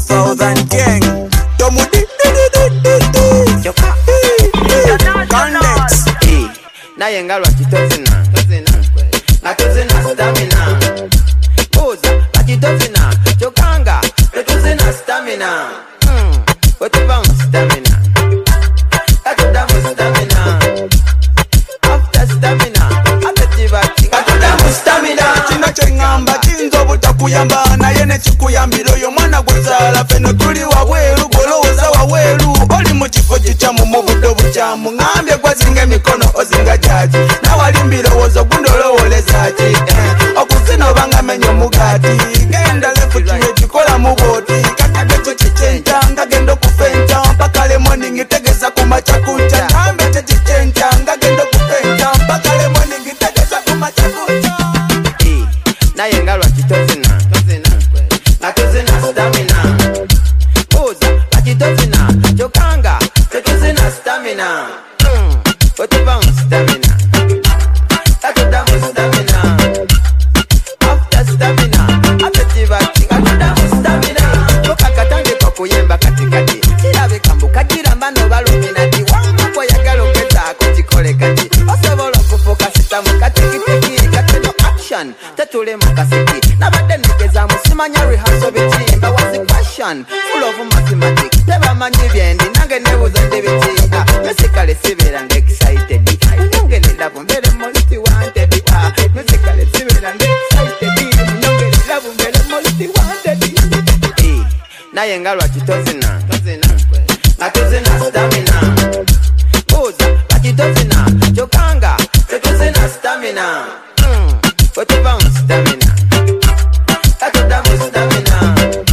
2000 gang. Tomudi Condex. Naye nga lwaki tozina stamina buuza lwaki tozina kyokanga tetuzina stamina wetuva mu stamina katuda mu stamina after stamina katuda mu stamina. Kino kyeŋŋamba kiyinza obutakuyamba naye ne kikuyambira oyo mwana gwezaala feno tuli wabweru golowooza wabweru oli mu kifo kikyamu mu budde obukyamu ŋambye gwazinga emikono ozinga gyaki nawali mbirowoozo gundolowooleza ki okuzina obanga menya omugaati genda lefuti ekikola mu booti kakage kikikyenca nga genda okufenca mpaka lemoningi tegeza ku macakuca ŋambye tekikyenca nga genda okufenca mpaka lemoningi tegeza ku macakuca. Naye nga lwaki tozina nga tuzina stamina buuza lwaki tozina kyokanga tetuzina stamina wetuva mu stamina katuda mu stamina after stamina ate kibaki nga tuda mu stamina tokakatandika okuyemba katikati kirabika mbu kagiramba nobaluminati wamako yagala okwezaako kikole kati osobola okufuuka sitamu katikitiki kateno action tetule mu kasiki nabadde negezaamu simanya rehearsal bitimba was the question full of mathematics tebamanyi byendi nange nebuuza ndi biti musically sibeeranga excited nange nelavu mbeere most wanted musically sibeeranga excited nange nelavu mbeere most wanted. Naye nga lwaki tozina nga tuzina stamina buuza lwaki tozina kyokanga tetuzina stamina wetuva mu stamina katuda mu stamina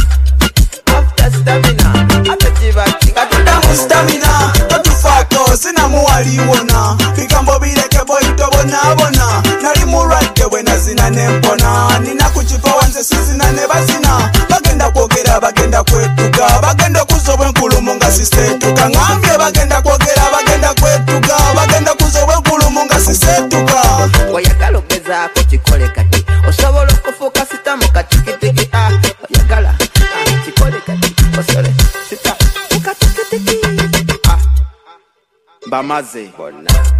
after stamina ate kibaki katuda mu stamina totufaako sinamuwaliwona bigambo bireke boyitobonaabona nali mulwadde bwe nazina nempona nina ku kifo wanze sizina ne bazina bagenda kwogera bagenda kwetuga bagenda okuza obwenkulumu nga siseetuka ŋambye bagenda kwogera bagenda kwetuga bagenda kuza obwenkulumu nga siseetuka. oyagala ogezaako kikole kati osobola okufuuka sitamu katikitiki oyagala kikole kati osole sitamu katikitiki bamaze bonna.